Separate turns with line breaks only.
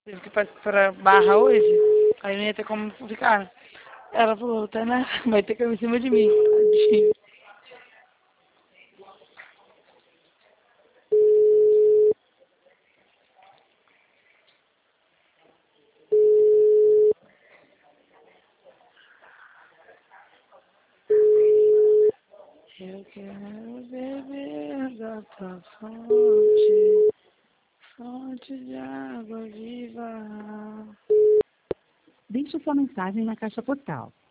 Tive que ir pra Barra hoje, aí não ia ter como ficar. Ela falou, Tainá, vai ter que ir em cima de mim. Tadinho. Eu quero beber da tua fonte, fonte de água viva.
Deixe sua mensagem na caixa postal